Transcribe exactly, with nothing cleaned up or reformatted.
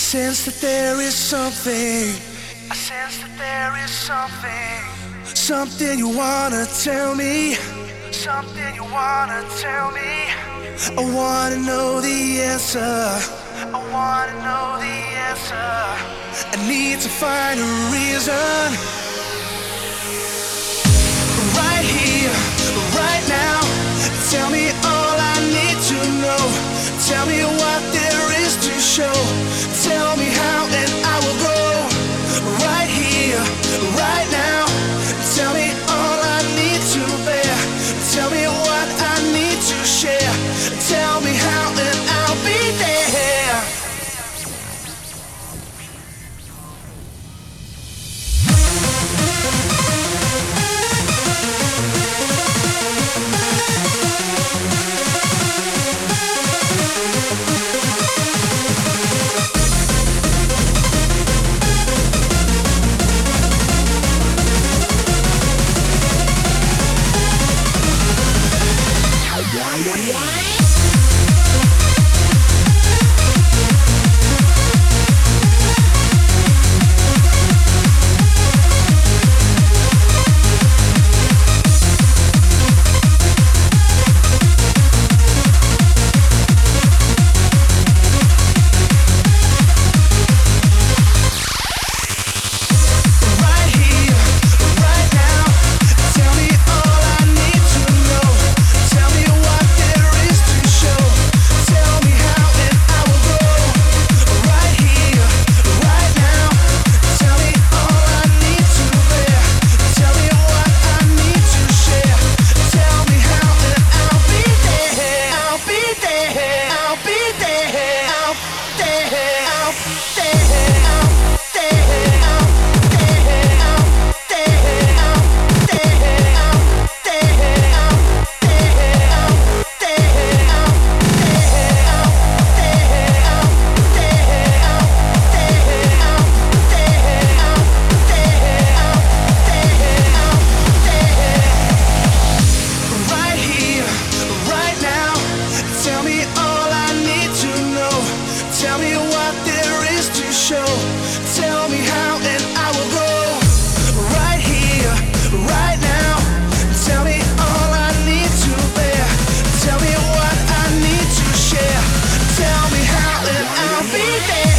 sense that there is something. I sense that there is something. Something you wanna tell me. Something you wanna tell me. I wanna know the answer. I wanna know the answer. I need to find a reason. Right here, right now. Tell me all I need to know. Tell me what there is to show. Tell me how and I will go. Right here, right now. Tell me all I need to bear. Tell me what I need to share. Tell me how and I'll be there. Tell me what I need to share. Tell me how and I'll be there.